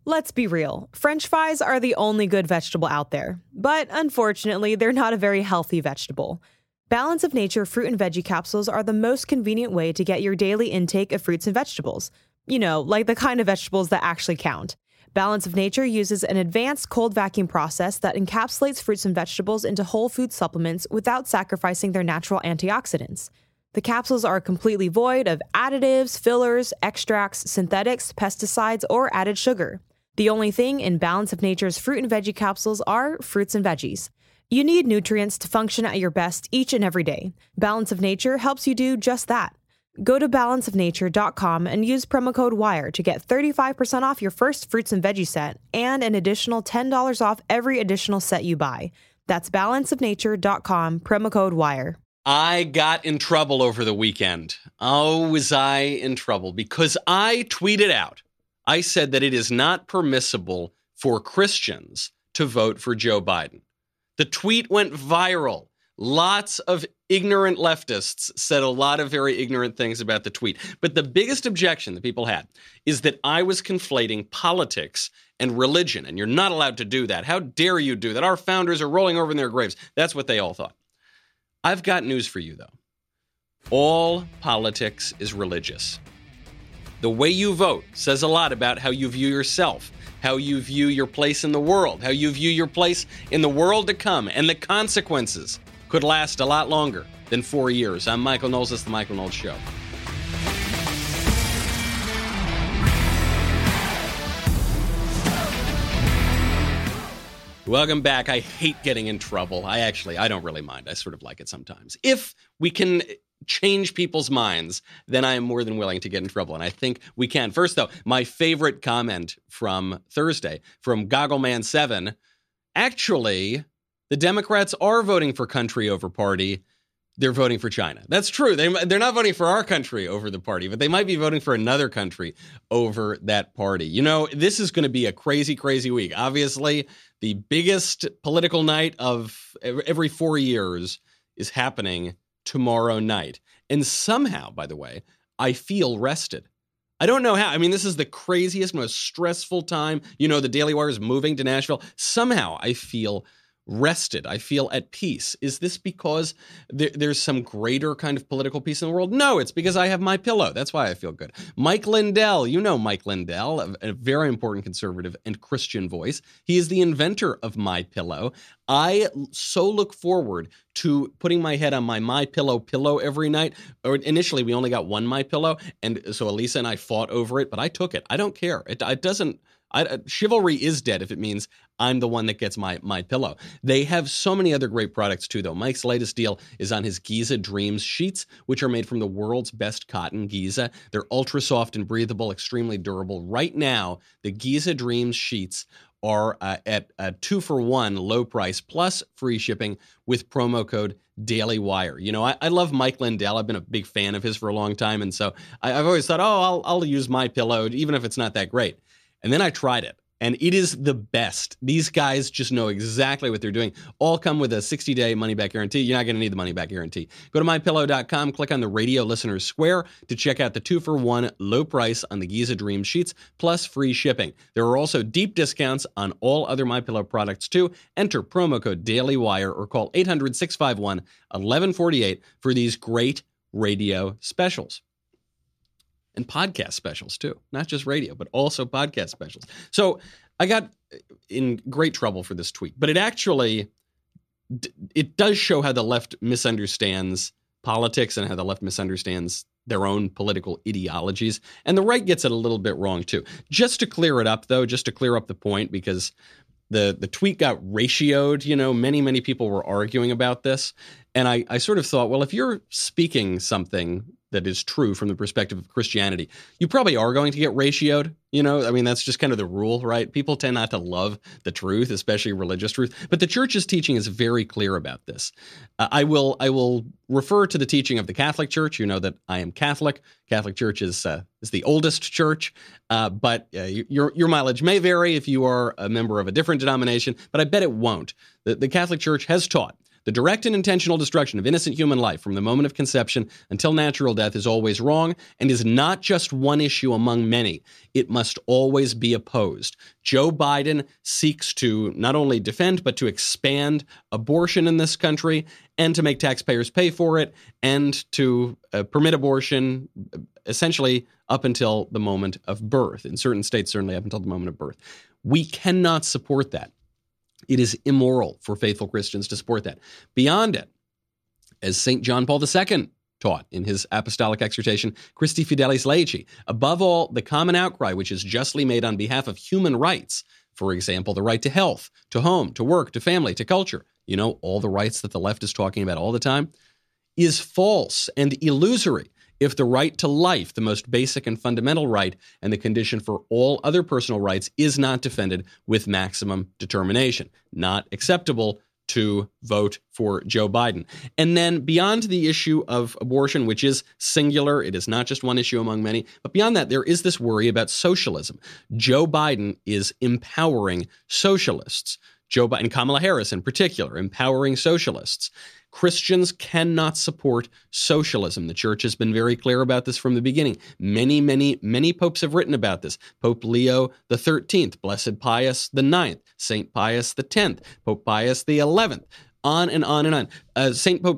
Let's be real, French fries are the only good vegetable out there. But unfortunately, they're not a very healthy vegetable. Balance of Nature fruit and veggie capsules are the most convenient way to get your daily intake of fruits and vegetables. You know, like the kind of vegetables that actually count. Balance of Nature uses an advanced cold vacuum process that encapsulates fruits and vegetables into whole food supplements without sacrificing their natural antioxidants. The capsules are completely void of additives, fillers, extracts, synthetics, pesticides, or added sugar. The only thing in Balance of Nature's fruit and veggie capsules are fruits and veggies. You need nutrients to function at your best each and every day. Balance of Nature helps you do just that. Go to balanceofnature.com and use promo code WIRE to get 35% off your first fruits and veggie set and an additional $10 off every additional set you buy. That's balanceofnature.com, promo code WIRE. I got in trouble over the weekend. Oh, was I in trouble? Because I tweeted out, I said that it is not permissible for Christians to vote for Joe Biden. The tweet went viral. Lots of ignorant leftists said a lot of very ignorant things about the tweet. But the biggest objection that people had is that I was conflating politics and religion, and you're not allowed to do that. How dare you do that? Our founders are rolling over in their graves. That's what they all thought. I've got news for you, though. All politics is religious. The way you vote says a lot about how you view yourself, how you view your place in the world, how you view your place in the world to come, and the consequences could last a lot longer than 4 years. I'm Michael Knowles. This is The Michael Knowles Show. Welcome back. I hate getting in trouble. I don't really mind. I sort of like it sometimes. If we can change people's minds, then I am more than willing to get in trouble. And I think we can. First, though, my favorite comment from Thursday from Goggleman7, actually, the Democrats are voting for country over party. They're voting for China. That's true. They're not voting for our country over the party, but they might be voting for another country over that party. You know, this is going to be a crazy, crazy week. Obviously, the biggest political night of every 4 years is happening tomorrow night. And somehow, by the way, I feel rested. I don't know how. I mean, this is the craziest, most stressful time. You know, the Daily Wire is moving to Nashville. Somehow I feel rested. I feel at peace. Is this because there's some greater kind of political peace in the world? No, it's because I have MyPillow. That's why I feel good. Mike Lindell, you know Mike Lindell, a very important conservative and Christian voice. He is the inventor of MyPillow. I so look forward to putting my head on my MyPillow pillow every night. Or initially, we only got one MyPillow, and so Elisa and I fought over it, but I took it. I don't care. It doesn't. Chivalry is dead if it means I'm the one that gets my pillow. They have so many other great products too, though. Mike's latest deal is on his Giza Dreams sheets, which are made from the world's best cotton, Giza. They're ultra soft and breathable, extremely durable. Right now, the Giza Dreams sheets are at a 2-for-1 low price plus free shipping with promo code DailyWire. You know, I love Mike Lindell. I've been a big fan of his for a long time, and so I've always thought, I'll use MyPillow, even if it's not that great. And then I tried it, and it is the best. These guys just know exactly what they're doing. All come with a 60-day money-back guarantee. You're not going to need the money-back guarantee. Go to MyPillow.com, click on the Radio Listeners Square to check out the 2-for-1 low price on the Giza Dream sheets, plus free shipping. There are also deep discounts on all other MyPillow products, too. Enter promo code DailyWire or call 800-651-1148 for these great radio specials. And podcast specials, too. Not just radio, but also podcast specials. So I got in great trouble for this tweet. But it actually, it does show how the left misunderstands politics and how the left misunderstands their own political ideologies. And the right gets it a little bit wrong, too. Just to clear it up, though, just to clear up the point, because the tweet got ratioed. You know, many people were arguing about this. And I sort of thought, well, if you're speaking something that is true from the perspective of Christianity, you probably are going to get ratioed. You know, I mean, that's just kind of the rule, right? People tend not to love the truth, especially religious truth. But the church's teaching is very clear about this. I will refer to the teaching of the Catholic Church. You know that I am Catholic. Catholic Church is the oldest church, but your mileage may vary if you are a member of a different denomination, but I bet it won't. The Catholic Church has taught The direct and intentional destruction of innocent human life from the moment of conception until natural death is always wrong and is not just one issue among many. It must always be opposed. Joe Biden seeks to not only defend, but to expand abortion in this country and to make taxpayers pay for it and to permit abortion essentially up until the moment of birth. In certain states, certainly up until the moment of birth. We cannot support that. It is immoral for faithful Christians to support that. Beyond it, as St. John Paul II taught in his apostolic exhortation, Christi Fidelis Laici, above all, the common outcry which is justly made on behalf of human rights, for example, the right to health, to home, to work, to family, to culture, all the rights that the left is talking about all the time, is false and illusory if the right to life, the most basic and fundamental right, and the condition for all other personal rights is not defended with maximum determination. Not acceptable to vote for Joe Biden. And then beyond the issue of abortion, which is singular, it is not just one issue among many, but beyond that, there is this worry about socialism. Joe Biden is empowering socialists. Joe Biden, Kamala Harris in particular, empowering socialists. Christians cannot support socialism. The church has been very clear about this from the beginning. Many popes have written about this. Pope Leo XIII, Blessed Pius IX, St. Pius X, Pope Pius XI, on and on and on. Pope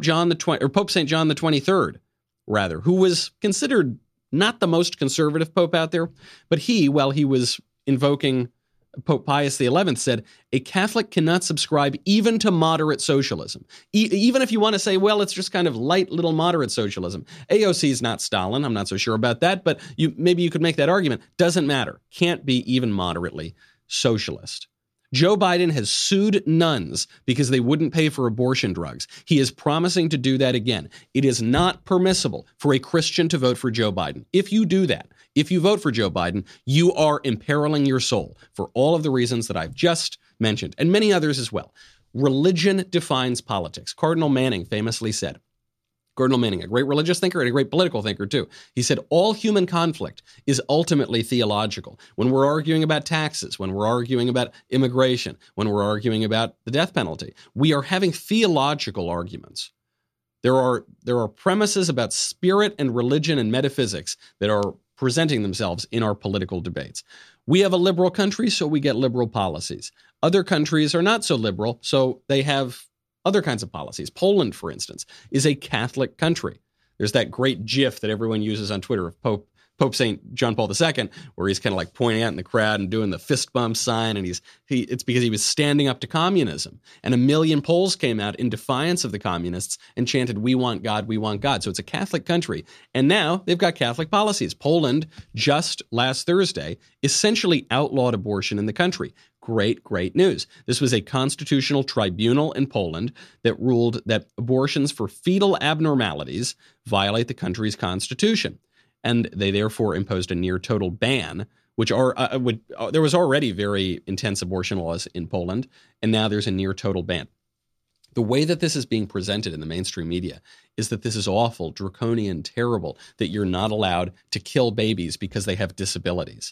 St. John the 23rd, rather, who was considered not the most conservative pope out there, but he, while he was invoking Pope Pius XI, said, a Catholic cannot subscribe even to moderate socialism. Even if you want to say, well, it's just kind of light little moderate socialism. AOC is not Stalin. I'm not so sure about that, but maybe you could make that argument. Doesn't matter. Can't be even moderately socialist. Joe Biden has sued nuns because they wouldn't pay for abortion drugs. He is promising to do that again. It is not permissible for a Christian to vote for Joe Biden. If you do that, if you vote for Joe Biden, you are imperiling your soul for all of the reasons that I've just mentioned, and many others as well. Religion defines politics. Cardinal Manning famously said, Cardinal Manning, a great religious thinker and a great political thinker too, he said, all human conflict is ultimately theological. When we're arguing about taxes, when we're arguing about immigration, when we're arguing about the death penalty, we are having theological arguments. There are premises about spirit and religion and metaphysics that are presenting themselves in our political debates. We have a liberal country, so we get liberal policies. Other countries are not so liberal, so they have other kinds of policies. Poland, for instance, is a Catholic country. There's that great GIF that everyone uses on Twitter of Pope St. John Paul II, where he's kind of like pointing out in the crowd and doing the fist bump sign, and it's because he was standing up to communism. And 1 million Poles came out in defiance of the communists and chanted, "We want God, we want God." So it's a Catholic country. And now they've got Catholic policies. Poland, just last Thursday, essentially outlawed abortion in the country. Great news. This was a constitutional tribunal in Poland that ruled that abortions for fetal abnormalities violate the country's constitution. And they therefore imposed a near total ban, which there was already very intense abortion laws in Poland, and now there's a near total ban. The way that this is being presented in the mainstream media is that this is awful, draconian, terrible, that you're not allowed to kill babies because they have disabilities.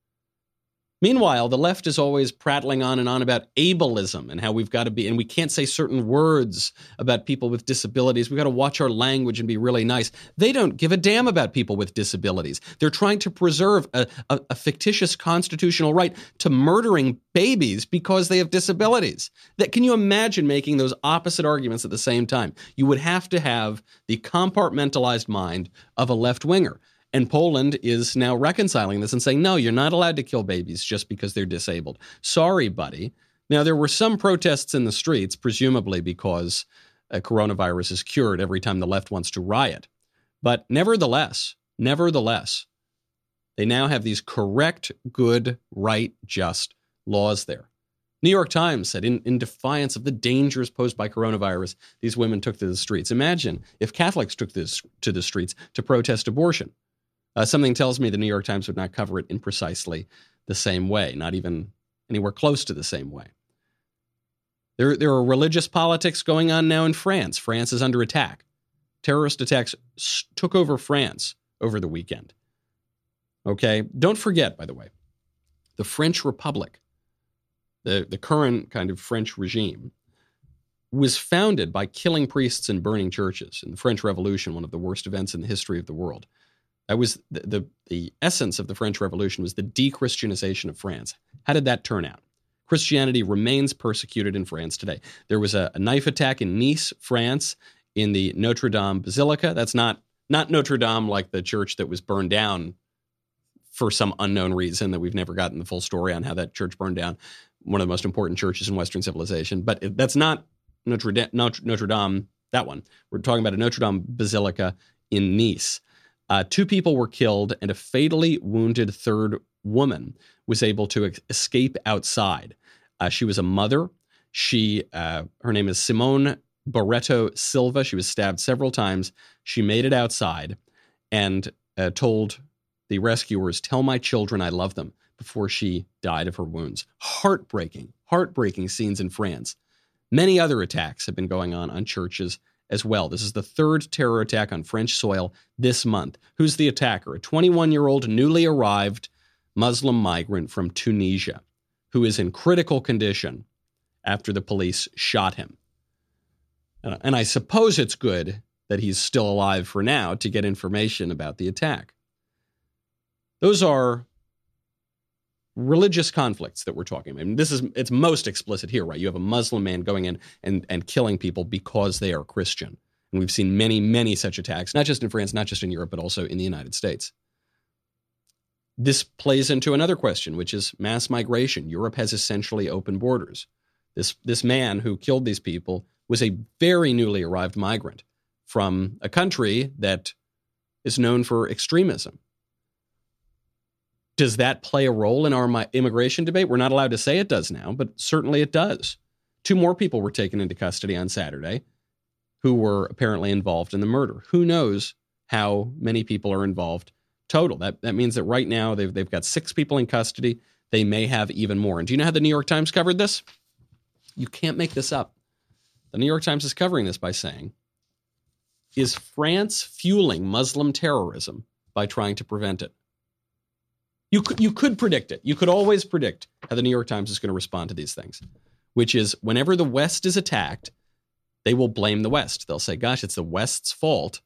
Meanwhile, the left is always prattling on and on about ableism and how we've got to be, and we can't say certain words about people with disabilities. We've got to watch our language and be really nice. They don't give a damn about people with disabilities. They're trying to preserve a fictitious constitutional right to murdering babies because they have disabilities. Can you imagine making those opposite arguments at the same time? You would have to have the compartmentalized mind of a left-winger. And Poland is now reconciling this and saying, no, you're not allowed to kill babies just because they're disabled. Sorry, buddy. Now, there were some protests in the streets, presumably because coronavirus is cured every time the left wants to riot. But nevertheless, they now have these correct, good, right, just laws there. New York Times said, in defiance of the dangers posed by coronavirus, these women took to the streets. Imagine if Catholics took this to the streets to protest abortion. Something tells me the New York Times would not cover it in precisely the same way, not even anywhere close to the same way. There are religious politics going on now in France. France is under attack. Terrorist attacks took over France over the weekend. Okay, don't forget, by the way, the French Republic, the current kind of French regime, was founded by killing priests and burning churches in the French Revolution, one of the worst events in the history of the world. That was the essence of the French Revolution, was the de-Christianization of France. How did that turn out? Christianity remains persecuted in France today. There was a knife attack in Nice, France, in the Notre Dame Basilica. That's not Notre Dame like the church that was burned down for some unknown reason that we've never gotten the full story on how that church burned down, one of the most important churches in Western civilization. But that's not Notre Dame, that one. We're talking about a Notre Dame Basilica in Nice. 2 people were killed, and a fatally wounded third woman was able to escape outside. She was a mother. Her name is Simone Barreto Silva. She was stabbed several times. She made it outside and told the rescuers, "Tell my children I love them," before she died of her wounds. Heartbreaking scenes in France. Many other attacks have been going on churches as well. This is the 3rd terror attack on French soil this month. Who's the attacker? A 21-year-old newly arrived Muslim migrant from Tunisia who is in critical condition after the police shot him. And I suppose it's good that he's still alive for now to get information about the attack. Those are religious conflicts that we're talking about. I mean, it's most explicit here, right? You have a Muslim man going in and killing people because they are Christian. And we've seen many, many such attacks, not just in France, not just in Europe, but also in the United States. This plays into another question, which is mass migration. Europe has essentially open borders. This man who killed these people was a very newly arrived migrant from a country that is known for extremism. Does that play a role in our immigration debate? We're not allowed to say it does now, but certainly it does. 2 more people were taken into custody on Saturday who were apparently involved in the murder. Who knows how many people are involved total? That means that right now they've got 6 people in custody. They may have even more. And do you know how the New York Times covered this? You can't make this up. The New York Times is covering this by saying, is France fueling Muslim terrorism by trying to prevent it? You could predict it. You could always predict how the New York Times is going to respond to these things, which is whenever the West is attacked, they will blame the West. They'll say, gosh, it's the West's fault.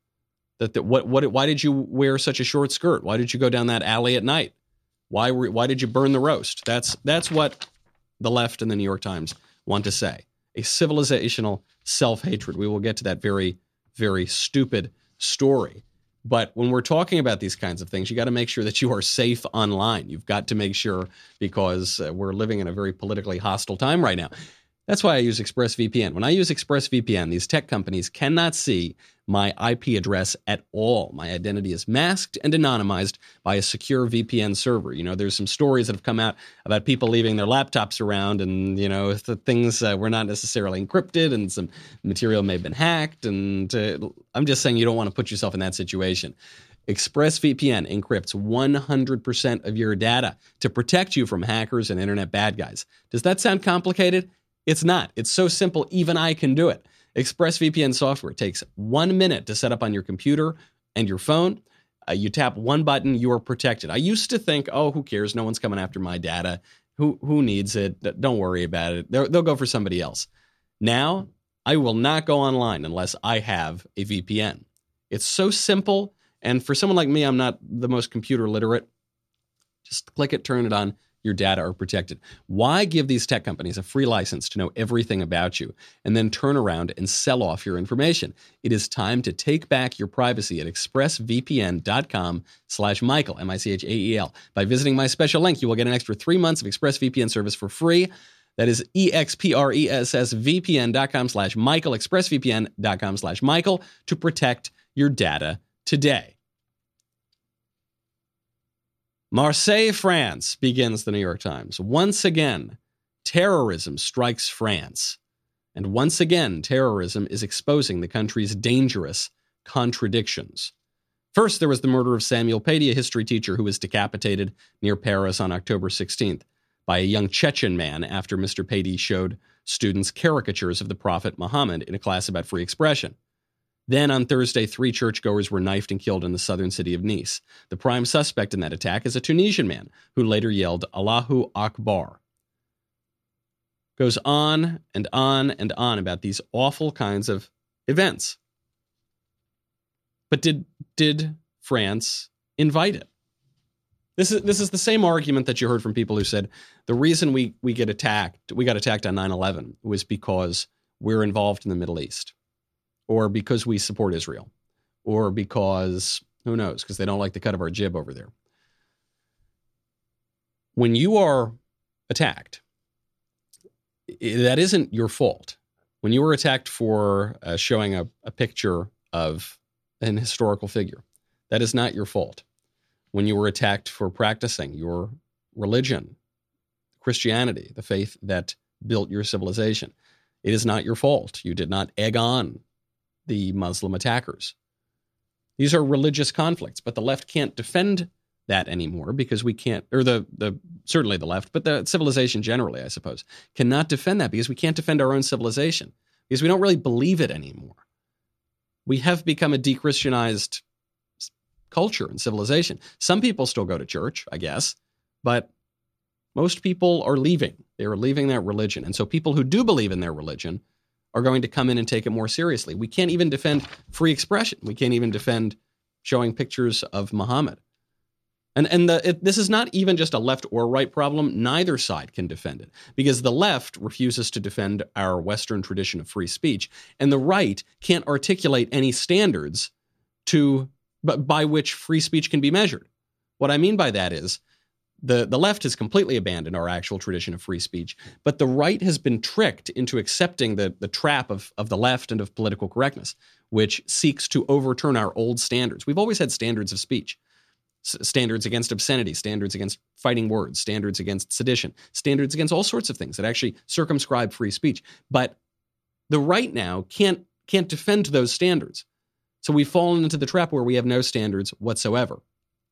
Why did you wear such a short skirt? Why did you go down that alley at night? Why did you burn the roast? That's what the left and the New York Times want to say. A civilizational self-hatred. We will get to that very, very stupid story. But when we're talking about these kinds of things, you got to make sure that you are safe online. You've got to make sure, because we're living in a very politically hostile time right now. That's why I use ExpressVPN. When I use ExpressVPN, these tech companies cannot see my IP address at all. My identity is masked and anonymized by a secure VPN server. You know, there's some stories that have come out about people leaving their laptops around and, you know, the things were not necessarily encrypted and some material may have been hacked. And I'm just saying you don't want to put yourself in that situation. ExpressVPN encrypts 100% of your data to protect you from hackers and internet bad guys. Does that sound complicated? It's not. It's so simple, even I can do it. ExpressVPN software takes 1 minute to set up on your computer and your phone. You tap one button, you are protected. I used to think, oh, who cares? No one's coming after my data. Who needs it? Don't worry about it. They'll go for somebody else. Now, I will not go online unless I have a VPN. It's so simple. And for someone like me, I'm not the most computer literate. Just click it, turn it on. Your data are protected. Why give these tech companies a free license to know everything about you and then turn around and sell off your information? It is time to take back your privacy at expressvpn.com/Michael, Michael. By visiting my special link, you will get an extra 3 months of ExpressVPN service for free. That is expressvpn.com/Michael, expressvpn.com/Michael to protect your data today. Marseille, France, begins the New York Times. Once again, terrorism strikes France. And once again, terrorism is exposing the country's dangerous contradictions. First, there was the murder of Samuel Paty, a history teacher who was decapitated near Paris on October 16th by a young Chechen man after Mr. Paty showed students caricatures of the Prophet Muhammad in a class about free expression. Then on Thursday, 3 churchgoers were knifed and killed in the southern city of Nice. The prime suspect in that attack is a Tunisian man who later yelled, Allahu Akbar. goes on and on and on about these awful kinds of events. But did France invite it? This is the same argument that you heard from people who said the reason we got attacked on 9/11 was because we're involved in the Middle East, or because we support Israel, or because, who knows, because they don't like the cut of our jib over there. When you are attacked, that isn't your fault. When you were attacked for showing a picture of an historical figure, that is not your fault. When you were attacked for practicing your religion, Christianity, the faith that built your civilization, it is not your fault. You did not egg on the Muslim attackers. These are religious conflicts, but the left can't defend that anymore because we can't, or certainly the left, but the civilization generally, I suppose, cannot defend that because we can't defend our own civilization because we don't really believe it anymore. We have become a de-Christianized culture and civilization. Some people still go to church, I guess, but most people are leaving. They are leaving that religion. And so people who do believe in their religion are going to come in and take it more seriously. We can't even defend free expression. We can't even defend showing pictures of Muhammad. This is not even just a left or right problem. Neither side can defend it because the left refuses to defend our Western tradition of free speech, and the right can't articulate any standards by which free speech can be measured. What I mean by that is the left has completely abandoned our actual tradition of free speech, but the right has been tricked into accepting the trap of the left and of political correctness, which seeks to overturn our old standards. We've always had standards of speech. Standards against obscenity, standards against fighting words, standards against sedition, standards against all sorts of things that actually circumscribe free speech. But the right now can't defend those standards. So we've fallen into the trap where we have no standards whatsoever,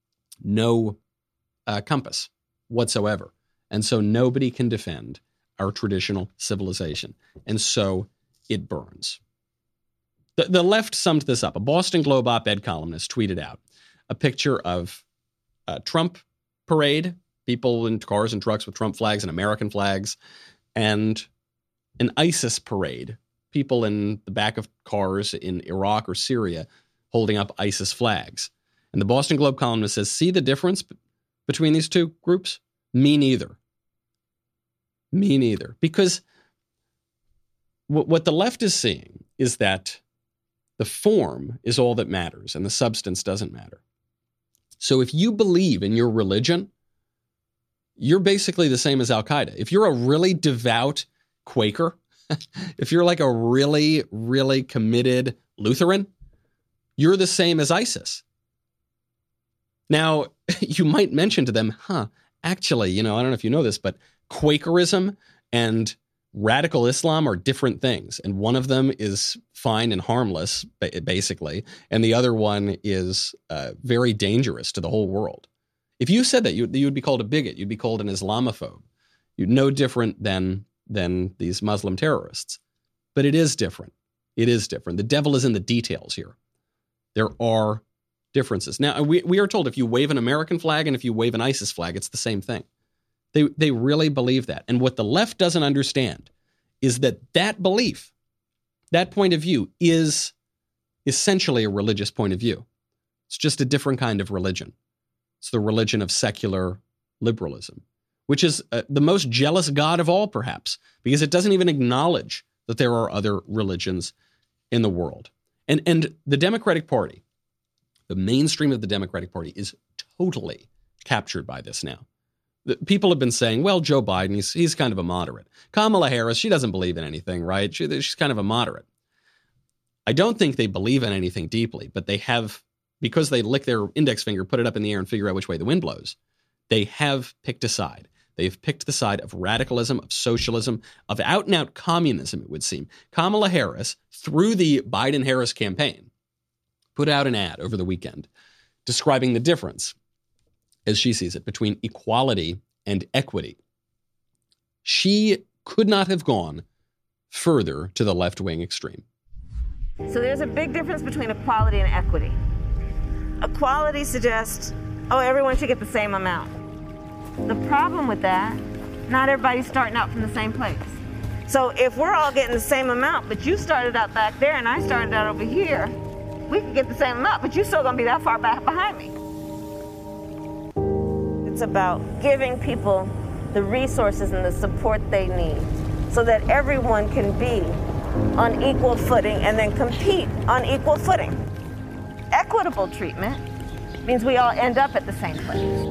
no compass whatsoever. And so nobody can defend our traditional civilization. And so it burns. The left summed this up. A Boston Globe op-ed columnist tweeted out a picture of a Trump parade, people in cars and trucks with Trump flags and American flags, and an ISIS parade, people in the back of cars in Iraq or Syria holding up ISIS flags. And the Boston Globe columnist says, see the difference between these two groups? Me neither. Me neither. Because what the left is seeing is that the form is all that matters and the substance doesn't matter. So if you believe in your religion, you're basically the same as Al-Qaeda. If you're a really devout Quaker, if you're like a really, really committed Lutheran, you're the same as ISIS. Now, you might mention to them, actually, I don't know if you know this, but Quakerism and radical Islam are different things. And one of them is fine and harmless, basically. And the other one is very dangerous to the whole world. If you said that, you would be called a bigot. You'd be called an Islamophobe. You're no different than these Muslim terrorists. But it is different. It is different. The devil is in the details here. There are differences. Now, we are told if you wave an American flag and if you wave an ISIS flag, it's the same thing. They really believe that. And what the left doesn't understand is that belief, that point of view, is essentially a religious point of view. It's just a different kind of religion. It's the religion of secular liberalism, which is the most jealous God of all, perhaps, because it doesn't even acknowledge that there are other religions in the world. And the Democratic Party, the mainstream of the Democratic Party, is totally captured by this now. People have been saying, well, Joe Biden, he's kind of a moderate. Kamala Harris, she doesn't believe in anything, right? She's kind of a moderate. I don't think they believe in anything deeply, but they have, because they lick their index finger, put it up in the air and figure out which way the wind blows, they have picked a side. They've picked the side of radicalism, of socialism, of out-and-out communism, it would seem. Kamala Harris, through the Biden-Harris campaign, put out an ad over the weekend describing the difference, as she sees it, between equality and equity. She could not have gone further to the left-wing extreme. So there's a big difference between equality and equity. Equality suggests, everyone should get the same amount. The problem with that, not everybody's starting out from the same place. So if we're all getting the same amount, but you started out back there and I started out over here, we can get the same amount, but you're still gonna be that far back behind me. It's about giving people the resources and the support they need so that everyone can be on equal footing and then compete on equal footing. Equitable treatment means we all end up at the same place.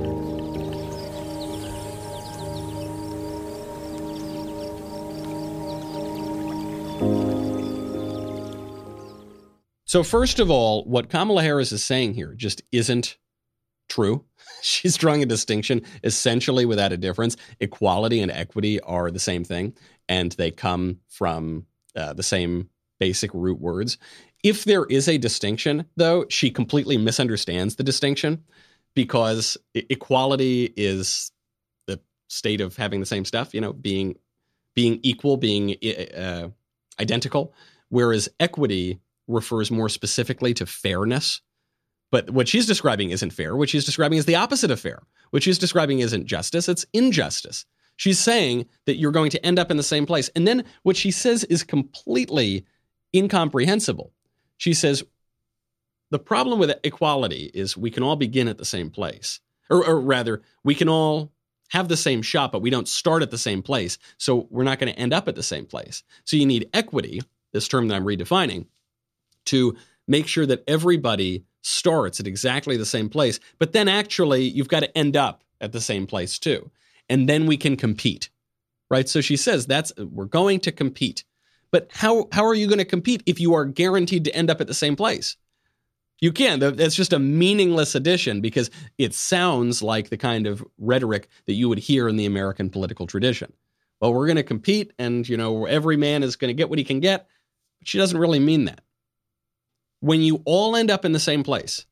So first of all, what Kamala Harris is saying here just isn't true. She's drawing a distinction essentially without a difference. Equality and equity are the same thing, and they come from the same basic root words. If there is a distinction, though, she completely misunderstands the distinction, because equality is the state of having the same stuff, being equal, being identical, whereas equity refers more specifically to fairness. But what she's describing isn't fair. What she's describing is the opposite of fair. What she's describing isn't justice, it's injustice. She's saying that you're going to end up in the same place. And then what she says is completely incomprehensible. She says, the problem with equality is we can all begin at the same place. Or rather, we can all have the same shot, but we don't start at the same place. So we're not going to end up at the same place. So you need equity, this term that I'm redefining, to make sure that everybody starts at exactly the same place. But then actually, you've got to end up at the same place too. And then we can compete, right? So she says we're going to compete. But how are you going to compete if you are guaranteed to end up at the same place? You can. That's just a meaningless addition, because it sounds like the kind of rhetoric that you would hear in the American political tradition. Well, we're going to compete, and every man is going to get what he can get. But she doesn't really mean that. When you all end up in the same place,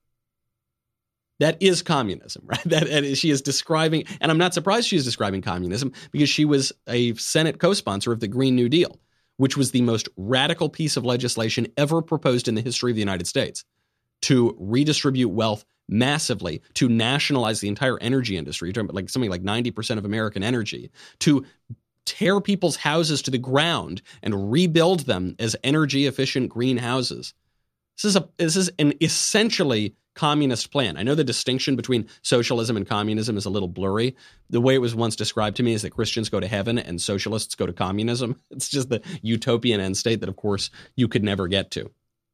that is communism, right? That she is describing, and I'm not surprised she is describing communism, because she was a Senate co-sponsor of the Green New Deal, which was the most radical piece of legislation ever proposed in the history of the United States, to redistribute wealth massively, to nationalize the entire energy industry. You're talking about something like 90% of American energy, to tear people's houses to the ground and rebuild them as energy-efficient green houses. This is an essentially communist plan. I know the distinction between socialism and communism is a little blurry. The way it was once described to me is that Christians go to heaven and socialists go to communism. It's just the utopian end state that, of course, you could never get to.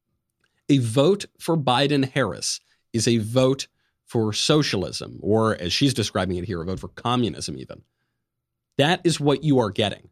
A vote for Biden-Harris is a vote for socialism, or as she's describing it here, a vote for communism even. That is what you are getting.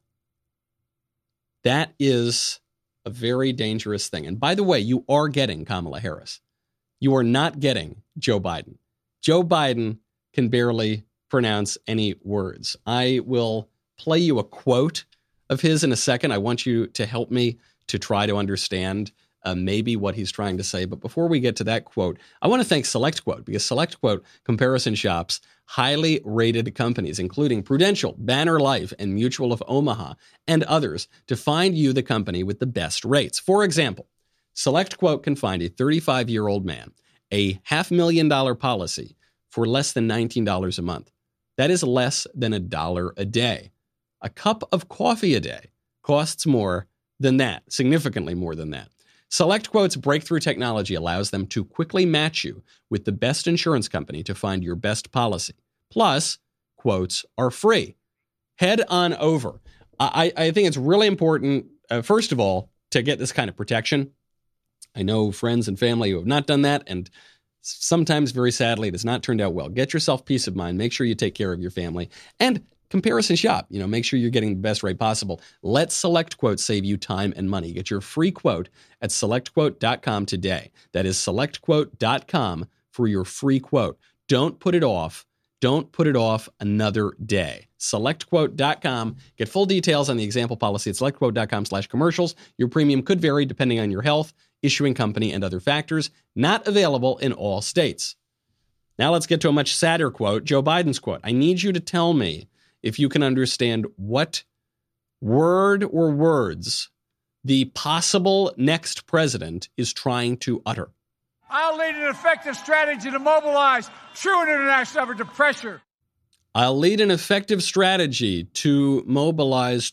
That is a very dangerous thing. And by the way, you are getting Kamala Harris. You are not getting Joe Biden. Joe Biden can barely pronounce any words. I will play you a quote of his in a second. I want you to help me to try to understand maybe what he's trying to say. But before we get to that quote, I want to thank SelectQuote, because SelectQuote comparison shops highly rated companies, including Prudential, Banner Life, and Mutual of Omaha, and others, to find you the company with the best rates. For example, SelectQuote can find a 35-year-old man a $500,000 policy for less than $19 a month. That is less than $1 a day. A cup of coffee a day costs more than that, significantly more than that. SelectQuote's breakthrough technology allows them to quickly match you with the best insurance company to find your best policy. Plus, quotes are free. Head on over. I think it's really important, first of all, to get this kind of protection. I know friends and family who have not done that, and sometimes, very sadly, it has not turned out well. Get yourself peace of mind. Make sure you take care of your family. And comparison shop. Make sure you're getting the best rate possible. Let SelectQuote save you time and money. Get your free quote at SelectQuote.com today. That is SelectQuote.com for your free quote. Don't put it off. Don't put it off another day. SelectQuote.com. Get full details on the example policy at SelectQuote.com/commercials. Your premium could vary depending on your health, issuing company, and other factors. Not available in all states. Now let's get to a much sadder quote, Joe Biden's quote. I need you to tell me if you can understand what word or words the possible next president is trying to utter. I'll lead an effective strategy to mobilize true international effort to pressure. I'll lead an effective strategy to mobilize.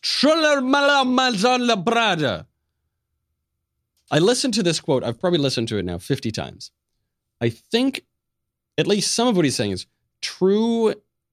I listened to this quote. I've probably listened to it now 50 times. I think at least some of what he's saying is true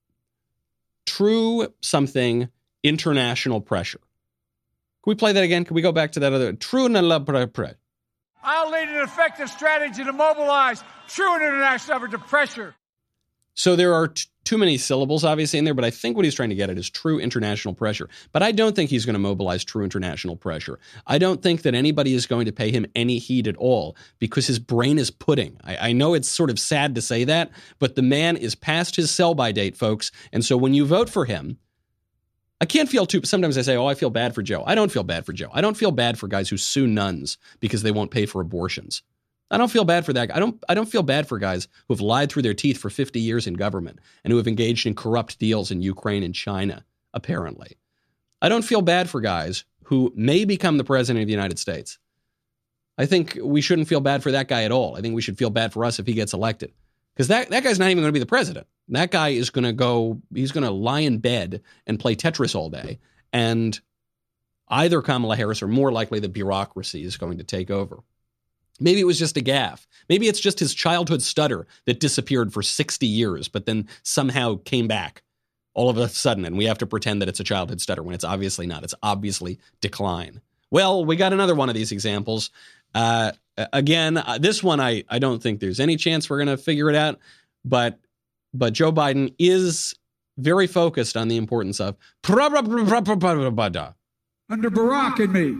something international pressure. Can we play that again? Can we go back to that other? True pressure. I'll lead an effective strategy to mobilize true international effort to pressure. So there are too many syllables, obviously, in there, but I think what he's trying to get at is true international pressure. But I don't think he's going to mobilize true international pressure. I don't think that anybody is going to pay him any heed at all because his brain is pudding. I know it's sort of sad to say that, but the man is past his sell-by date, folks. And so when you vote for him, I can't feel too. Sometimes I say, I feel bad for Joe. I don't feel bad for Joe. I don't feel bad for guys who sue nuns because they won't pay for abortions. I don't feel bad for that. I don't feel bad for guys who have lied through their teeth for 50 years in government and who have engaged in corrupt deals in Ukraine and China, apparently. I don't feel bad for guys who may become the president of the United States. I think we shouldn't feel bad for that guy at all. I think we should feel bad for us if he gets elected. Because that guy's not even going to be the president. That guy is going to he's going to lie in bed and play Tetris all day. And either Kamala Harris or more likely the bureaucracy is going to take over. Maybe it was just a gaffe. Maybe it's just his childhood stutter that disappeared for 60 years, but then somehow came back all of a sudden. And we have to pretend that it's a childhood stutter when it's obviously not. It's obviously decline. Well, we got another one of these examples. Again, this one, I don't think there's any chance we're going to figure it out. But Joe Biden is very focused on the importance of under Barack and me.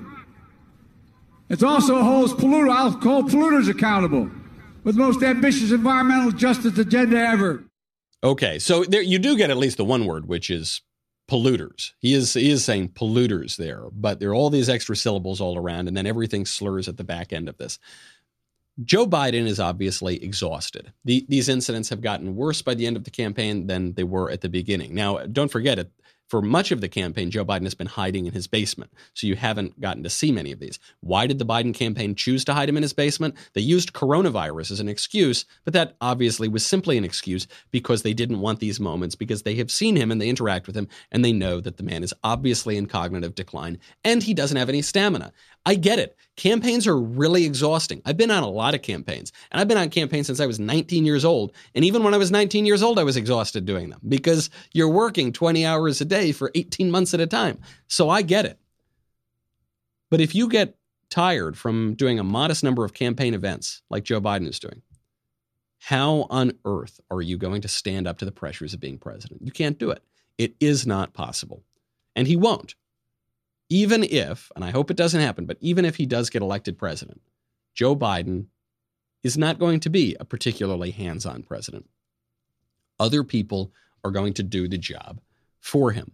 It also holds I'll hold polluters accountable with the most ambitious environmental justice agenda ever. Okay, so there you do get at least the one word, which is polluters. He is saying polluters there, but there are all these extra syllables all around, and then everything slurs at the back end of this. Joe Biden is obviously exhausted. These incidents have gotten worse by the end of the campaign than they were at the beginning. Now, don't forget it. For much of the campaign, Joe Biden has been hiding in his basement, so you haven't gotten to see many of these. Why did the Biden campaign choose to hide him in his basement? They used coronavirus as an excuse, but that obviously was simply an excuse because they didn't want these moments, because they have seen him and they interact with him, and they know that the man is obviously in cognitive decline, and he doesn't have any stamina. I get it. Campaigns are really exhausting. I've been on a lot of campaigns, and I've been on campaigns since I was 19 years old. And even when I was 19 years old, I was exhausted doing them because you're working 20 hours a day for 18 months at a time. So I get it. But if you get tired from doing a modest number of campaign events like Joe Biden is doing, how on earth are you going to stand up to the pressures of being president? You can't do it. It is not possible. And he won't. Even if, and I hope it doesn't happen, but even if he does get elected president, Joe Biden is not going to be a particularly hands-on president. Other people are going to do the job for him.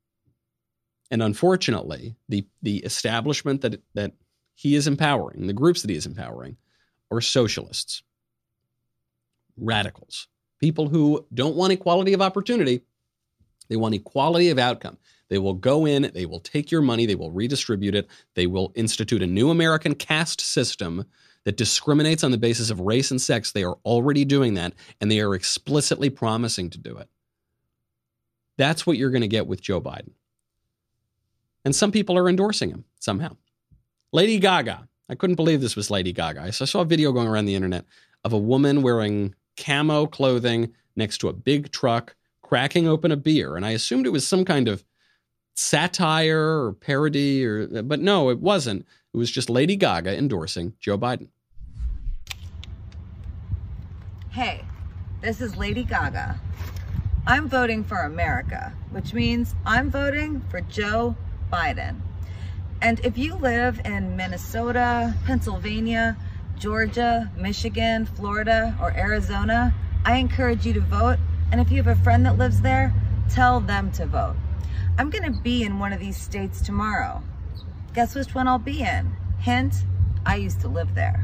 And unfortunately, the establishment that he is empowering, the groups that he is empowering, are socialists, radicals, people who don't want equality of opportunity. They want equality of outcome. They will go in, they will take your money, they will redistribute it, they will institute a new American caste system that discriminates on the basis of race and sex. They are already doing that, and they are explicitly promising to do it. That's what you're going to get with Joe Biden. And some people are endorsing him somehow. Lady Gaga. I couldn't believe this was Lady Gaga. I saw a video going around the internet of a woman wearing camo clothing next to a big truck, cracking open a beer. And I assumed it was some kind of satire or parody, but no, it wasn't. It was just Lady Gaga endorsing Joe Biden. Hey, this is Lady Gaga. I'm voting for America, which means I'm voting for Joe Biden. And if you live in Minnesota, Pennsylvania, Georgia, Michigan, Florida, or Arizona, I encourage you to vote. And if you have a friend that lives there, tell them to vote. I'm going to be in one of these states tomorrow. Guess which one I'll be in? Hint, I used to live there.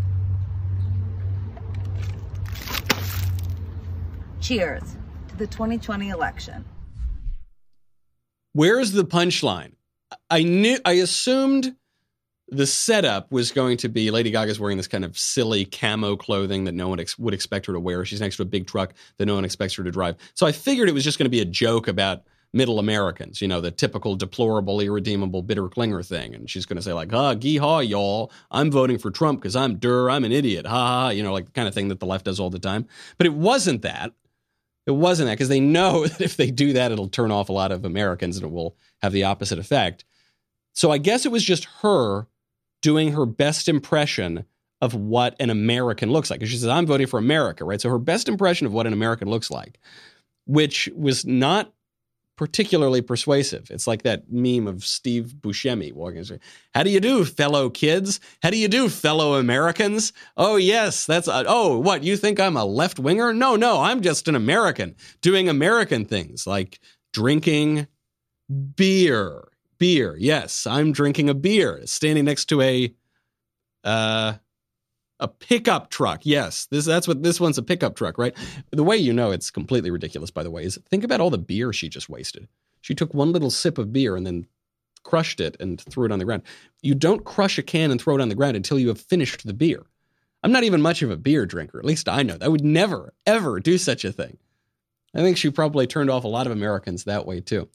Cheers to the 2020 election. Where's the punchline? I assumed the setup was going to be Lady Gaga's wearing this kind of silly camo clothing that no one would expect her to wear. She's next to a big truck that no one expects her to drive. So I figured it was just going to be a joke about middle Americans, the typical deplorable, irredeemable, bitter clinger thing. And she's going to say like, gee haw, y'all, I'm voting for Trump because I'm an idiot. Ha ha, like the kind of thing that the left does all the time. But it wasn't that. It wasn't that because they know that if they do that, it'll turn off a lot of Americans and it will have the opposite effect. So I guess it was just her doing her best impression of what an American looks like. Because she says, I'm voting for America, right? So her best impression of what an American looks like, which was not particularly persuasive. It's like that meme of Steve Buscemi walking and saying, how do you do, fellow kids? How do you do, fellow Americans? Oh, yes, what, you think I'm a left-winger? No, I'm just an American doing American things like drinking beer. Yes, I'm drinking a beer, standing next to a pickup truck. Yes, that's what this one's, a pickup truck, right? The way it's completely ridiculous, by the way, is think about all the beer she just wasted. She took one little sip of beer and then crushed it and threw it on the ground. You don't crush a can and throw it on the ground until you have finished the beer. I'm not even much of a beer drinker. At least I know that. I would never, ever do such a thing. I think she probably turned off a lot of Americans that way, too.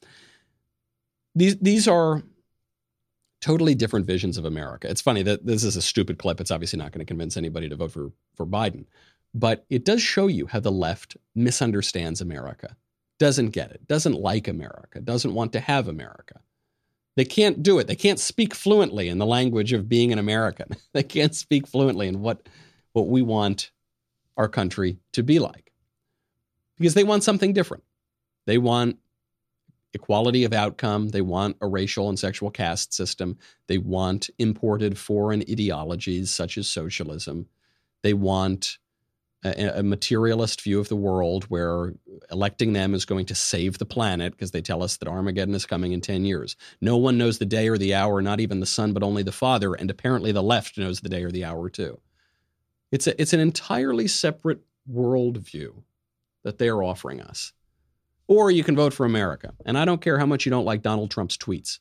These are totally different visions of America. It's funny that this is a stupid clip. It's obviously not going to convince anybody to vote for Biden. But it does show you how the left misunderstands America, doesn't get it, doesn't like America, doesn't want to have America. They can't do it. They can't speak fluently in the language of being an American. They can't speak fluently in what we want our country to be like. Because they want something different. They want equality of outcome. They want a racial and sexual caste system. They want imported foreign ideologies such as socialism. They want a materialist view of the world where electing them is going to save the planet because they tell us that Armageddon is coming in 10 years. No one knows the day or the hour, not even the Son, but only the Father. And apparently the left knows the day or the hour too. It's an entirely separate worldview that they are offering us. Or you can vote for America. And I don't care how much you don't like Donald Trump's tweets.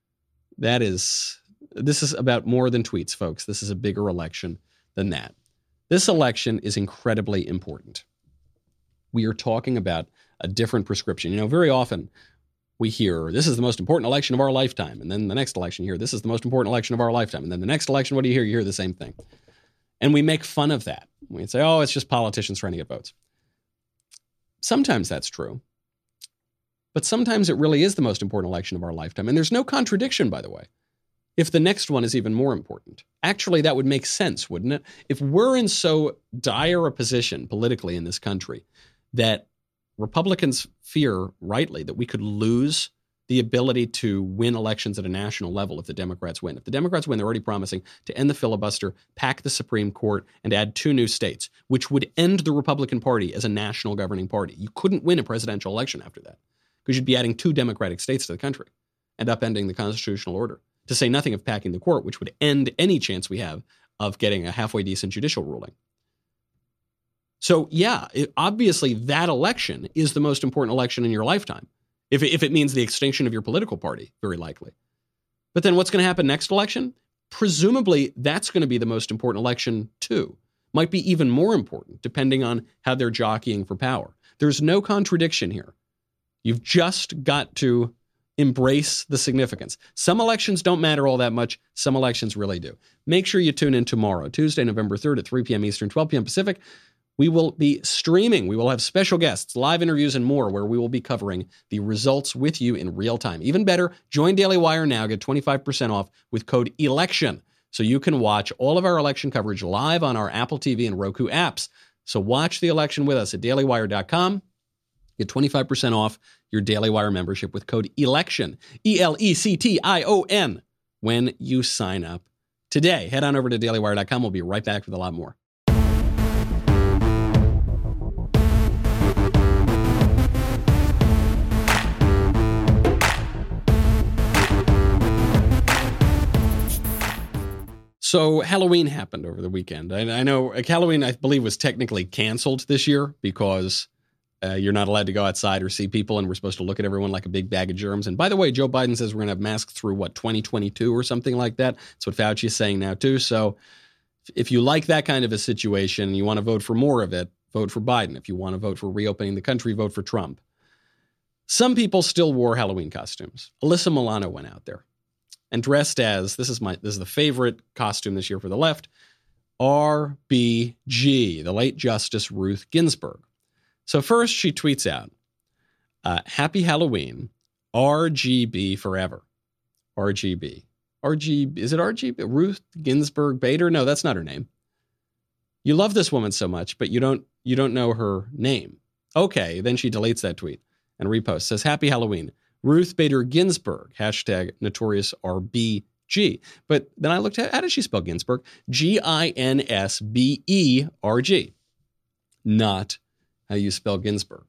This is about more than tweets, folks. This is a bigger election than that. This election is incredibly important. We are talking about a different prescription. Very often we hear, this is the most important election of our lifetime. And then the next election, you hear, this is the most important election of our lifetime. And then the next election, what do you hear? You hear the same thing. And we make fun of that. We say, it's just politicians trying to get votes. Sometimes that's true. But sometimes it really is the most important election of our lifetime. And there's no contradiction, by the way, if the next one is even more important. Actually, that would make sense, wouldn't it? If we're in so dire a position politically in this country that Republicans fear, rightly, that we could lose the ability to win elections at a national level if the Democrats win. If the Democrats win, they're already promising to end the filibuster, pack the Supreme Court, and add 2 new states, which would end the Republican Party as a national governing party. You couldn't win a presidential election after that, because you'd be adding 2 Democratic states to the country and upending the constitutional order, to say nothing of packing the court, which would end any chance we have of getting a halfway decent judicial ruling. So, obviously that election is the most important election in your lifetime, if it means the extinction of your political party, very likely. But then what's going to happen next election? Presumably that's going to be the most important election too. Might be even more important, depending on how they're jockeying for power. There's no contradiction here. You've just got to embrace the significance. Some elections don't matter all that much. Some elections really do. Make sure you tune in tomorrow, Tuesday, November 3rd at 3 p.m. Eastern, 12 p.m. Pacific. We will be streaming. We will have special guests, live interviews, and more, where we will be covering the results with you in real time. Even better, join Daily Wire now. Get 25% off with code ELECTION, so you can watch all of our election coverage live on our Apple TV and Roku apps. So watch the election with us at dailywire.com. Get 25% off your Daily Wire membership with code ELECTION, ELECTION, when you sign up today. Head on over to dailywire.com. We'll be right back with a lot more. So Halloween happened over the weekend. I know Halloween, I believe, was technically canceled this year because you're not allowed to go outside or see people, and we're supposed to look at everyone like a big bag of germs. And by the way, Joe Biden says we're going to have masks through, 2022 or something like that. That's what Fauci is saying now, too. So if you like that kind of a situation and you want to vote for more of it, vote for Biden. If you want to vote for reopening the country, vote for Trump. Some people still wore Halloween costumes. Alyssa Milano went out there and dressed as, this is the favorite costume this year for the left, RBG, the late Justice Ruth Ginsburg. So first she tweets out, happy Halloween, RGB forever. RGB. Is it RGB? Ruth Ginsburg Bader? No, that's not her name. You love this woman so much, but you don't know her name. Okay, then she deletes that tweet and reposts, says, happy Halloween, Ruth Bader Ginsburg, hashtag notorious RBG. But then I looked at, how does she spell Ginsburg? Ginsberg. Not how you spell Ginsburg.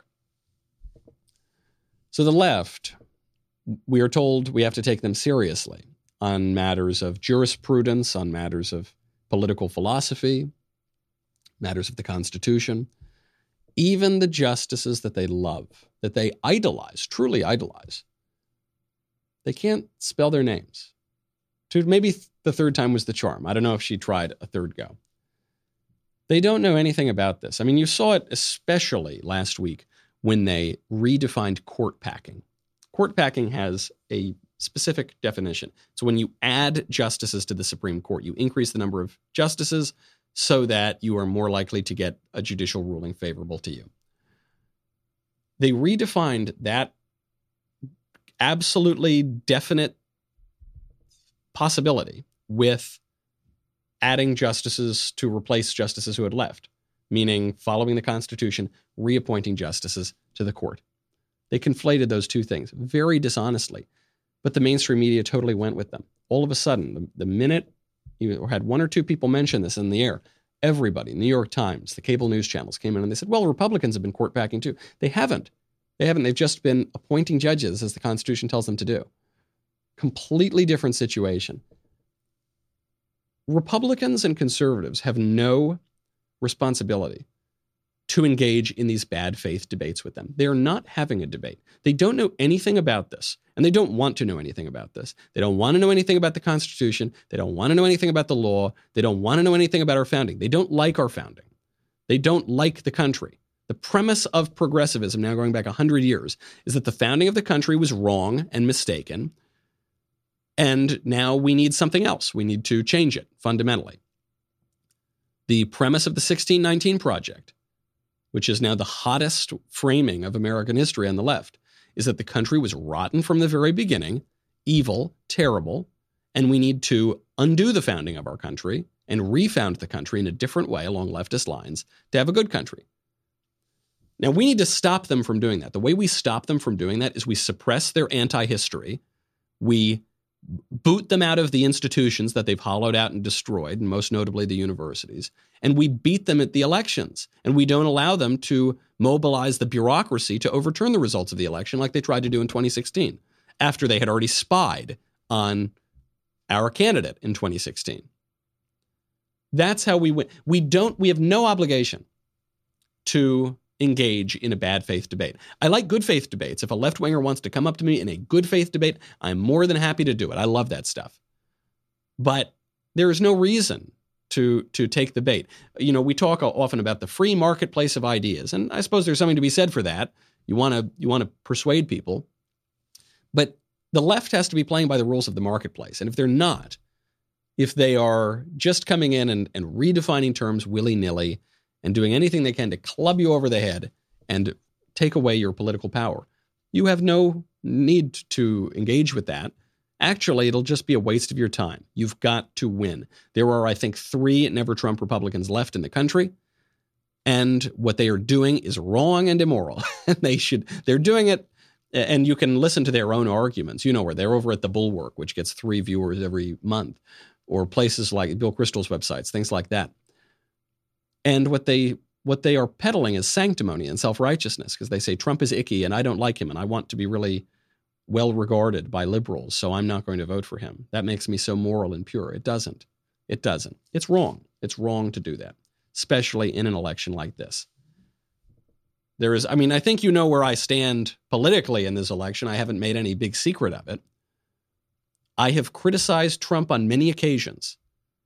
So the left, we are told we have to take them seriously on matters of jurisprudence, on matters of political philosophy, matters of the Constitution. Even the justices that they love, that they idolize, truly idolize, they can't spell their names. Maybe the third time was the charm. I don't know if she tried a third go. They don't know anything about this. I mean, you saw it especially last week when they redefined court packing. Court packing has a specific definition. So when you add justices to the Supreme Court, you increase the number of justices so that you are more likely to get a judicial ruling favorable to you. They redefined that absolutely definite possibility with adding justices to replace justices who had left, meaning following the Constitution, reappointing justices to the court. They conflated those two things very dishonestly, but the mainstream media totally went with them. All of a sudden, the minute you had one or two people mention this in the air, everybody, New York Times, the cable news channels came in and they said, well, Republicans have been court packing too. They haven't. They've just been appointing judges as the Constitution tells them to do. Completely different situation. Republicans and conservatives have no responsibility to engage in these bad faith debates with them. They are not having a debate. They don't know anything about this, and they don't want to know anything about this. They don't want to know anything about the Constitution. They don't want to know anything about the law. They don't want to know anything about our founding. They don't like our founding. They don't like the country. The premise of progressivism, now going back 100 years, is that the founding of the country was wrong and mistaken, and now we need something else. We need to change it fundamentally. The premise of the 1619 Project, which is now the hottest framing of American history on the left, is that the country was rotten from the very beginning, evil, terrible, and we need to undo the founding of our country and refound the country in a different way along leftist lines to have a good country. Now, we need to stop them from doing that. The way we stop them from doing that is we suppress their anti-history. We boot them out of the institutions that they've hollowed out and destroyed, and most notably the universities, and we beat them at the elections, and we don't allow them to mobilize the bureaucracy to overturn the results of the election like they tried to do in 2016, after they had already spied on our candidate in 2016. That's how we win. We have no obligation to engage in a bad faith debate. I like good faith debates. If a left-winger wants to come up to me in a good faith debate, I'm more than happy to do it. I love that stuff. But there is no reason to take the bait. You know, we talk often about the free marketplace of ideas, and I suppose there's something to be said for that. You want to persuade people. But the left has to be playing by the rules of the marketplace. And if they're not, if they are just coming in and redefining terms willy-nilly, and doing anything they can to club you over the head and take away your political power, you have no need to engage with that. Actually, it'll just be a waste of your time. You've got to win. There are, I think, 3 never-Trump Republicans left in the country, and what they are doing is wrong and immoral. They're doing it, and you can listen to their own arguments. You know where they're over at The Bulwark, which gets 3 viewers every month, or places like Bill Kristol's websites, things like that. And what they are peddling is sanctimony and self-righteousness, because they say Trump is icky and I don't like him and I want to be really well regarded by liberals, so I'm not going to vote for him. That makes me so moral and pure. It doesn't. It's wrong. It's wrong to do that, especially in an election like this. I think you know where I stand politically in this election. I haven't made any big secret of it. I have criticized Trump on many occasions.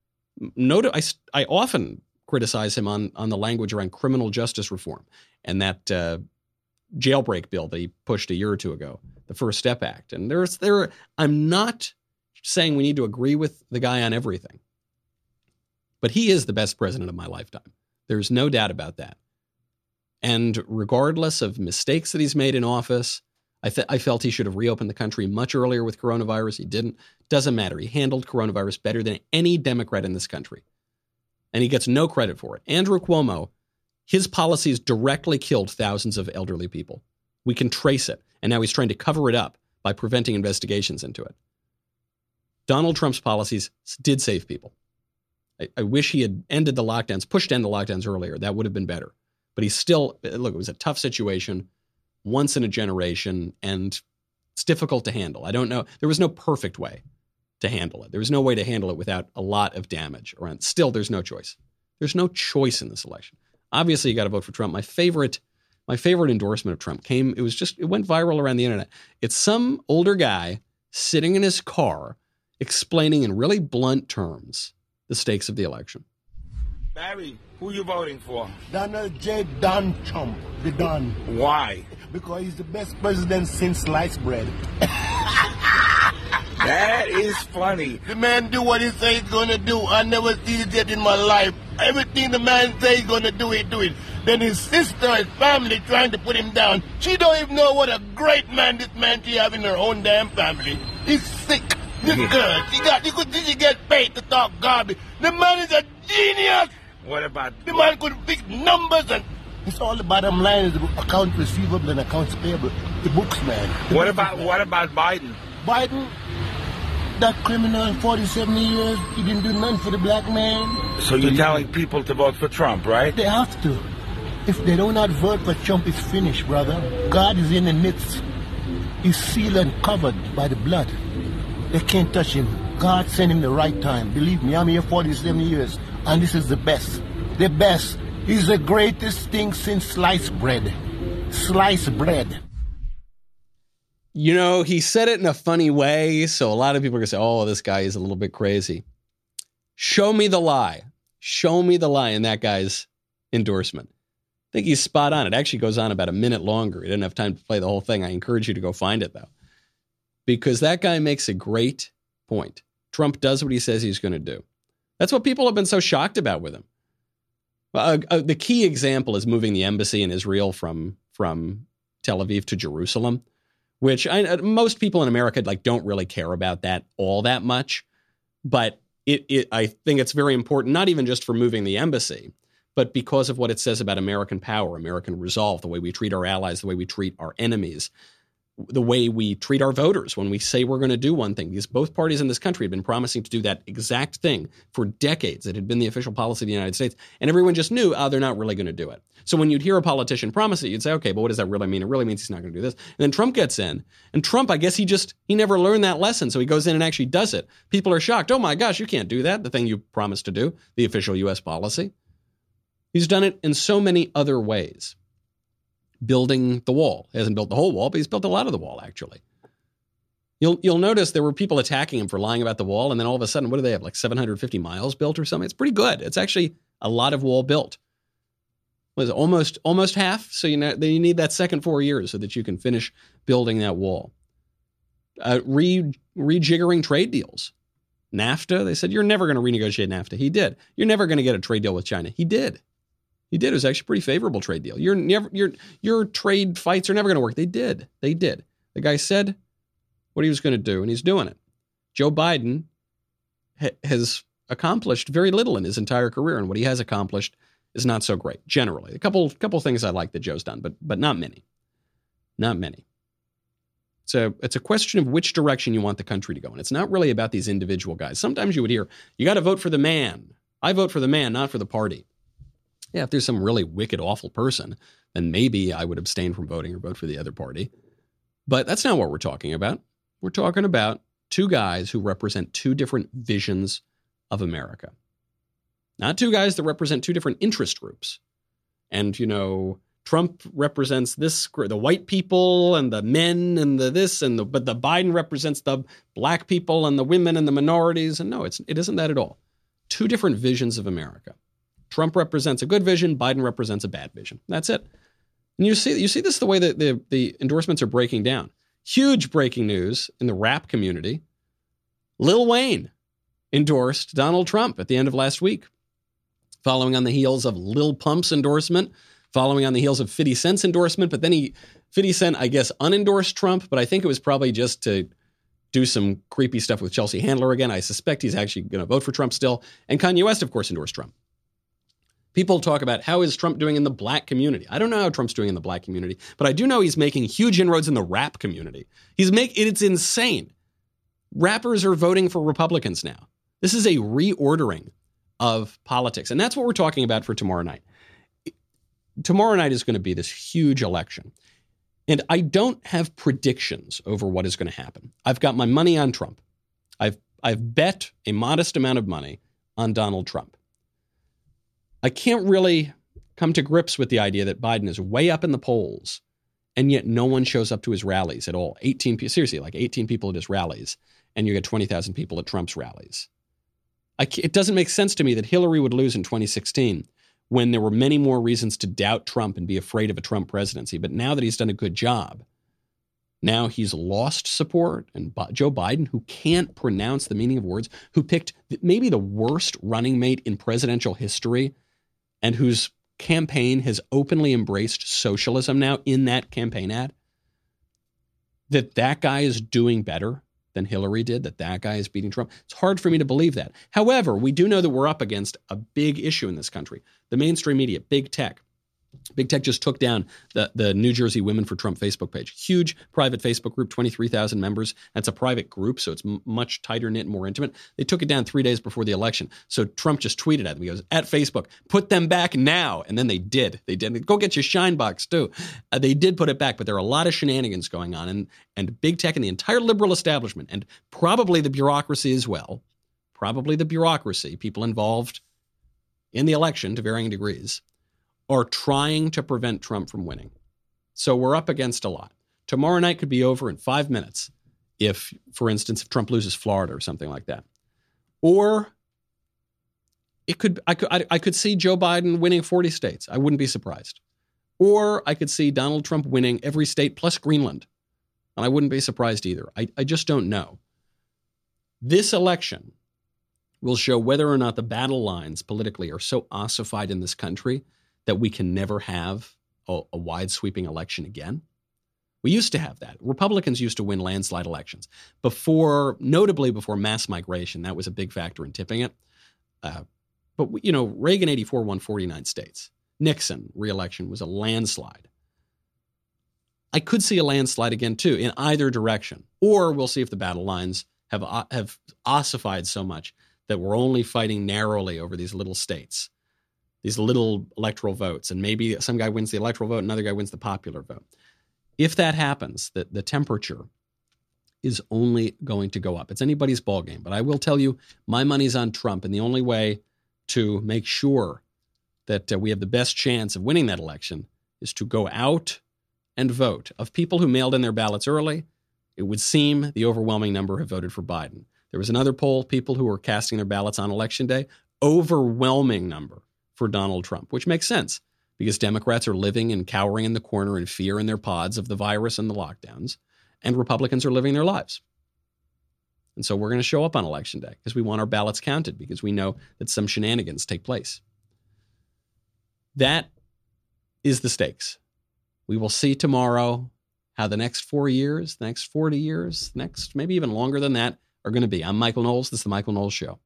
I often criticize him on the language around criminal justice reform and that jailbreak bill that he pushed a year or two ago, the First Step Act. And I'm not saying we need to agree with the guy on everything, but he is the best president of my lifetime. There's no doubt about that. And regardless of mistakes that he's made in office, I felt he should have reopened the country much earlier with coronavirus. He didn't. Doesn't matter. He handled coronavirus better than any Democrat in this country. And he gets no credit for it. Andrew Cuomo, his policies directly killed thousands of elderly people. We can trace it. And now he's trying to cover it up by preventing investigations into it. Donald Trump's policies did save people. I wish he had ended the lockdowns, pushed to end the lockdowns earlier. That would have been better. But he's still, look, it was a tough situation, once in a generation, and it's difficult to handle. I don't know. There was no perfect way to handle it. There was no way to handle it without a lot of damage around. Still, there's no choice. There's no choice in this election. Obviously, you got to vote for Trump. My favorite endorsement of Trump it went viral around the internet. It's some older guy sitting in his car explaining in really blunt terms the stakes of the election. Barry, who you voting for? Donald J. Don Trump, the Don. Why? Because he's the best president since sliced bread. That is funny. The man do what he say he's going to do. I never see it yet in my life. Everything the man say he's going to do, he do it. Then his sister, his family trying to put him down. She don't even know what a great man this man she have in her own damn family. He's sick. This girl, she get paid to talk garbage. The man is a genius. What about the man could fix numbers and it's all the bottom line is the account receivable and accounts payable. The books, man. What about Biden? Biden, that criminal, 47 years, he didn't do nothing for the black man. So you're telling people to vote for Trump, right? They have to. If they do not vote for Trump, it's finished, brother. God is in the midst. He's sealed and covered by the blood. They can't touch him. God sent him the right time. Believe me, I'm here 47 years, and this is the best. The best. He's the greatest thing since sliced bread. Sliced bread. You know, he said it in a funny way, so a lot of people are going to say, oh, this guy is a little bit crazy. Show me the lie. Show me the lie in that guy's endorsement. I think he's spot on. It actually goes on about a minute longer. He didn't have time to play the whole thing. I encourage you to go find it, though. Because that guy makes a great point. Trump does what he says he's going to do. That's what people have been so shocked about with him. The key example is moving the embassy in Israel from Tel Aviv to Jerusalem, which most people in America don't really care about that all that much. But I think it's very important, not even just for moving the embassy, but because of what it says about American power, American resolve, the way we treat our allies, the way we treat our enemies, the way we treat our voters when we say we're going to do one thing. Because both parties in this country had been promising to do that exact thing for decades. It had been the official policy of the United States. And everyone just knew, they're not really going to do it. So when you'd hear a politician promise it, you'd say, okay, but what does that really mean? It really means he's not going to do this. And then Trump gets in. And Trump, I guess he never learned that lesson. So he goes in and actually does it. People are shocked. Oh my gosh, you can't do that. The thing you promised to do, the official U.S. policy. He's done it in so many other ways. Building the wall. He hasn't built the whole wall, but he's built a lot of the wall, actually. You'll notice there were people attacking him for lying about the wall, and then all of a sudden, what do they have, 750 miles built or something? It's pretty good. It's actually a lot of wall built. What is it, almost half? So you need that second 4 years so that you can finish building that wall. Rejiggering trade deals. NAFTA, they said, you're never going to renegotiate NAFTA. He did. You're never going to get a trade deal with China. He did. It was actually a pretty favorable trade deal. Your trade fights are never going to work. They did. The guy said what he was going to do, and he's doing it. Joe Biden has accomplished very little in his entire career, and what he has accomplished is not so great, generally. A couple things I like that Joe's done, but not many. Not many. So it's a question of which direction you want the country to go, and it's not really about these individual guys. Sometimes you would hear, you got to vote for the man. I vote for the man, not for the party. Yeah, if there's some really wicked, awful person, then maybe I would abstain from voting or vote for the other party. But that's not what we're talking about. We're talking about two guys who represent two different visions of America. Not two guys that represent two different interest groups. And, Trump represents the white people and the men and but the Biden represents the black people and the women and the minorities. And no, it isn't that at all. Two different visions of America. Trump represents a good vision. Biden represents a bad vision. That's it. And you see this the way that the endorsements are breaking down. Huge breaking news in the rap community. Lil Wayne endorsed Donald Trump at the end of last week, following on the heels of Lil Pump's endorsement, following on the heels of 50 Cent's endorsement. But then 50 Cent, I guess, unendorsed Trump, but I think it was probably just to do some creepy stuff with Chelsea Handler again. I suspect he's actually going to vote for Trump still. And Kanye West, of course, endorsed Trump. People talk about how is Trump doing in the black community. I don't know how Trump's doing in the black community, but I do know he's making huge inroads in the rap community. It's insane. Rappers are voting for Republicans now. This is a reordering of politics. And that's what we're talking about for tomorrow night. Tomorrow night is going to be this huge election. And I don't have predictions over what is going to happen. I've got my money on Trump. I've bet a modest amount of money on Donald Trump. I can't really come to grips with the idea that Biden is way up in the polls, and yet no one shows up to his rallies at all. 18 people at his rallies, and you get 20,000 people at Trump's rallies. It doesn't make sense to me that Hillary would lose in 2016 when there were many more reasons to doubt Trump and be afraid of a Trump presidency. But now that he's done a good job, now he's lost support. And Joe Biden, who can't pronounce the meaning of words, who picked maybe the worst running mate in presidential history, and whose campaign has openly embraced socialism now in that campaign ad, that guy is doing better than Hillary did, that guy is beating Trump. It's hard for me to believe that. However, we do know that we're up against a big issue in this country. The mainstream media, big tech. Big Tech just took down the New Jersey Women for Trump Facebook page. Huge private Facebook group, 23,000 members. That's a private group, so it's much tighter knit and more intimate. They took it down 3 days before the election. So Trump just tweeted at them. He goes, at Facebook, put them back now. And then they did. They did. Go get your shine box, too. They did put it back, but there are a lot of shenanigans going on. And Big Tech and the entire liberal establishment, and probably the bureaucracy as well, people involved in the election to varying degrees, are trying to prevent Trump from winning. So we're up against a lot. Tomorrow night could be over in 5 minutes if, for instance, if Trump loses Florida or something like that. Or I could see Joe Biden winning 40 states. I wouldn't be surprised. Or I could see Donald Trump winning every state plus Greenland. And I wouldn't be surprised either. I just don't know. This election will show whether or not the battle lines politically are so ossified in this country that we can never have a wide-sweeping election again. We used to have that. Republicans used to win landslide elections. Notably before mass migration, that was a big factor in tipping it. But Reagan 84 won 49 states. Nixon re-election was a landslide. I could see a landslide again, too, in either direction. Or we'll see if the battle lines have ossified so much that we're only fighting narrowly over these little states, these little electoral votes, and maybe some guy wins the electoral vote, another guy wins the popular vote. If that happens, the temperature is only going to go up. It's anybody's ballgame. But I will tell you, my money's on Trump, and the only way to make sure that we have the best chance of winning that election is to go out and vote. Of people who mailed in their ballots early, it would seem the overwhelming number have voted for Biden. There was another poll, people who were casting their ballots on Election Day, overwhelming number for Donald Trump, which makes sense because Democrats are living and cowering in the corner in fear in their pods of the virus and the lockdowns, and Republicans are living their lives. And so we're going to show up on Election Day because we want our ballots counted, because we know that some shenanigans take place. That is the stakes. We will see tomorrow how the next 4 years, the next 40 years, next maybe even longer than that are going to be. I'm Michael Knowles. This is The Michael Knowles Show.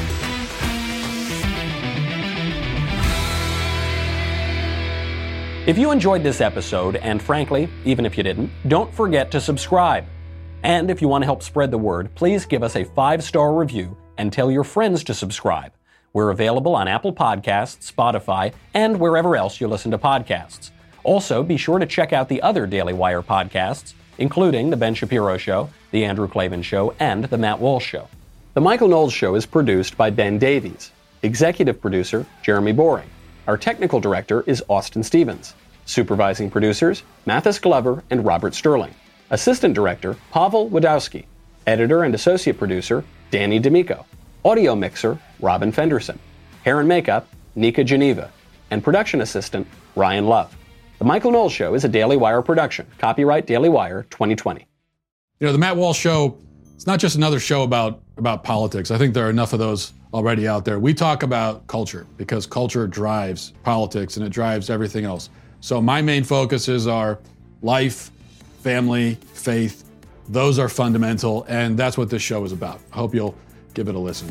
If you enjoyed this episode, and frankly, even if you didn't, don't forget to subscribe. And if you want to help spread the word, please give us a 5-star review and tell your friends to subscribe. We're available on Apple Podcasts, Spotify, and wherever else you listen to podcasts. Also, be sure to check out the other Daily Wire podcasts, including The Ben Shapiro Show, The Andrew Klavan Show, and The Matt Walsh Show. The Michael Knowles Show is produced by Ben Davies. Executive producer, Jeremy Boring. Our technical director is Austin Stevens. Supervising producers, Mathis Glover and Robert Sterling. Assistant director, Pavel Wadowski. Editor and associate producer, Danny D'Amico. Audio mixer, Robin Fenderson. Hair and makeup, Nika Geneva. And production assistant, Ryan Love. The Michael Knowles Show is a Daily Wire production. Copyright Daily Wire 2020. You know, the Matt Walsh Show, it's not just another show about politics. I think there are enough of those already out there. We talk about culture because culture drives politics and it drives everything else. So my main focuses are life, family, faith. Those are fundamental, and that's what this show is about. I hope you'll give it a listen.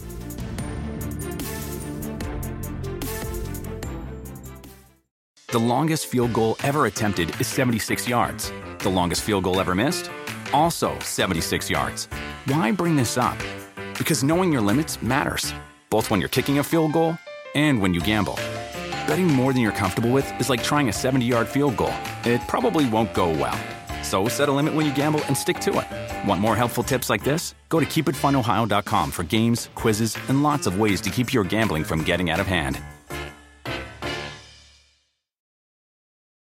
The longest field goal ever attempted is 76 yards. The longest field goal ever missed? Also 76 yards. Why bring this up? Because knowing your limits matters, both when you're kicking a field goal and when you gamble. Betting more than you're comfortable with is like trying a 70-yard field goal. It probably won't go well. So set a limit when you gamble and stick to it. Want more helpful tips like this? Go to keepitfunohio.com for games, quizzes, and lots of ways to keep your gambling from getting out of hand.